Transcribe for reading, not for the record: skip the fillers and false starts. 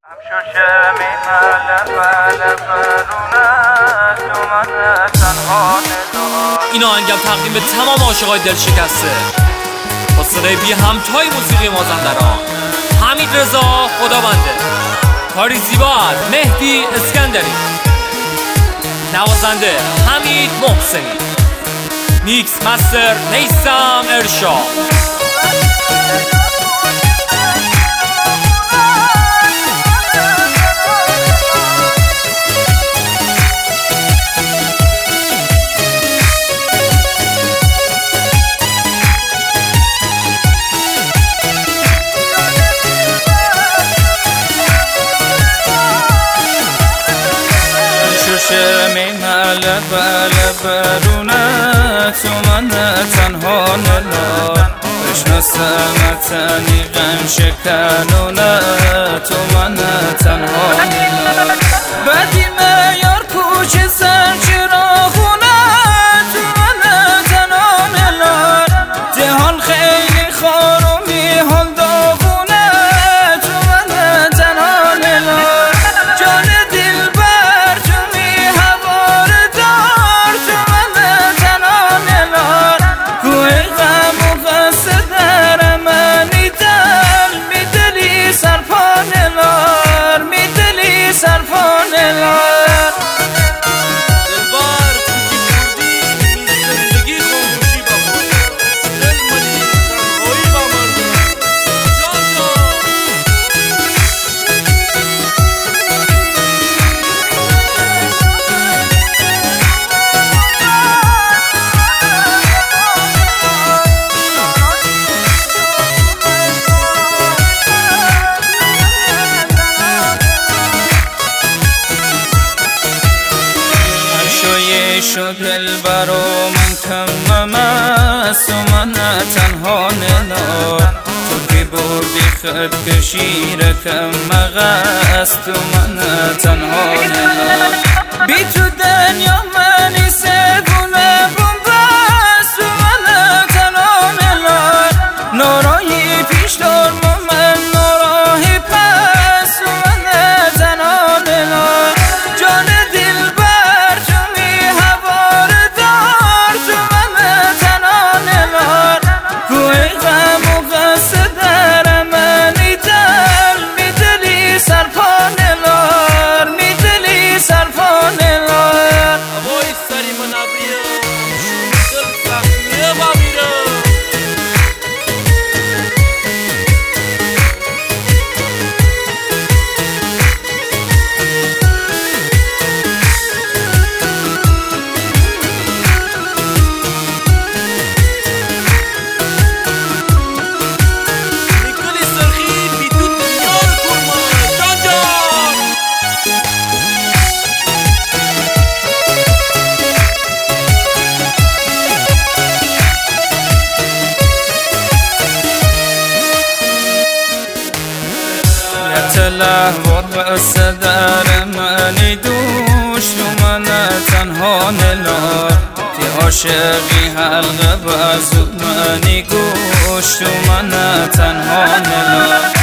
این آهنگم تقدیم به تمام عاشقای دل شکسته با صدای بی همتای موسیقی مازندران حمید رضا خدابنده، کاری زیبا از مهدی اسکندری، نوازنده حمید محسنی، میکس مستر نیسم ارشاد. میمال برونه تو من تنها نلار بشناسمتنی غم شکنونه تو من تنها نلار بدی میار کوچه سر چراغونه تو من تنها نلار دهان خیلی خار و میحال داغونه تو من تنها نلار جان شو دل برا من کمم است و من تنها نلار تو که بردی خط کشی رکم مغست و من تنها نلار بی تو دنیا منی سگونه بومبست و من تنها نلار نارایی پیش دار من ناراهی پس و من تنها نلار جان دل لحظات بس در منی دوش تو من تنها نلار که عاشقی حلقه بازو منی گوش تو من تنها نلار